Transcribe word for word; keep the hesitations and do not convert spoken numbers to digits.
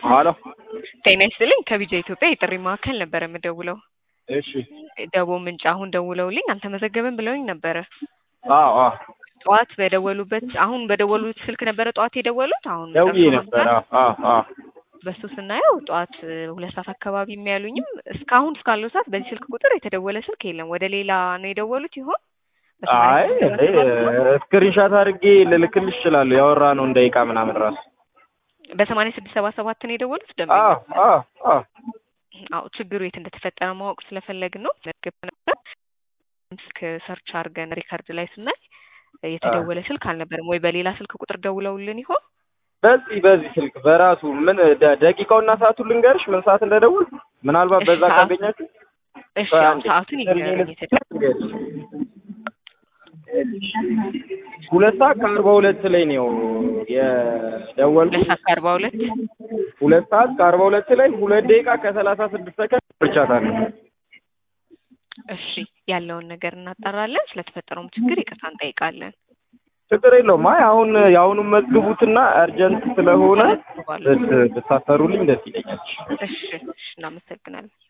አሎ ጤና ይስጥልኝ ከቢጃ ኢትዮጵያ የጥሪ ማዕከል ነበር የምደውለው። እሺ ደቦ ምንጭ አሁን ደውለውልኝ አልተመዘገበም ብለውኝ ነበረ። አዎ አዎ ጠዋት በደወሉበት አሁን በደወሉት ስልክ ነበረ ጠዋት የደወሉት አሁን ደውዬ ነበር። አዎ አዎ አዎ በሱ ስናየው ጠዋት ሁለት ሰዓት አካባቢ የሚያሉኝም እስካሁን እስካለው ሰዓት በዚህ ስልክ ቁጥር የተደወለ ስልክ የለም። ወደ ሌላ ነው የደወሉት ይሆን? አይ ስክሪንሻት አድርጌ ልልክልሽ እችላለሁ። ያወራነው ደቂቃ ምናምን ራሱ በሰማንያ ስድስት ሰባ ሰባት ነው የደወሉት ደምኛ። አዎ አዎ አዎ አዎ ችግሩ የት እንደተፈጠረ ማወቅ ስለፈለግን ነው። ዘግብ ነበር ስልክ ሰርች አድርገን ሪከርድ ላይ ስናይ የተደወለ ስልክ አልነበረም። ወይ በሌላ ስልክ ቁጥር ደውለውልን ይሆን? በዚህ በዚህ ስልክ በራሱ ምን ደቂቃውና ሰዓቱን ልንገርሽ ምን ሰዓት እንደደውል ምናልባት በዛ ካገኛችሁ እሺ ሰዓቱን ይገርኝ የተደወለ ሁለት ሰዓት ከአርባ ሁለት ላይ ነው የደወልኩት። ሁለት ሰዓት ከአርባ ሁለት ሁለት ሰዓት ከአርባ ሁለት ላይ ሁለት ደቂቃ ከሰላሳ ስድስት ሰከንድ ብቻታለሁ። እሺ ያለውን ነገር እናጣራለን። ስለተፈጠረውም ችግር ይቅርታ እንጠይቃለን። ችግር የለውም። አይ አሁን ያሁኑን መዝግቡትና አርጀንት ስለሆነ ብታሰሩልኝ ደስ ይለኛል። እሺ እሺ እናመሰግናለን።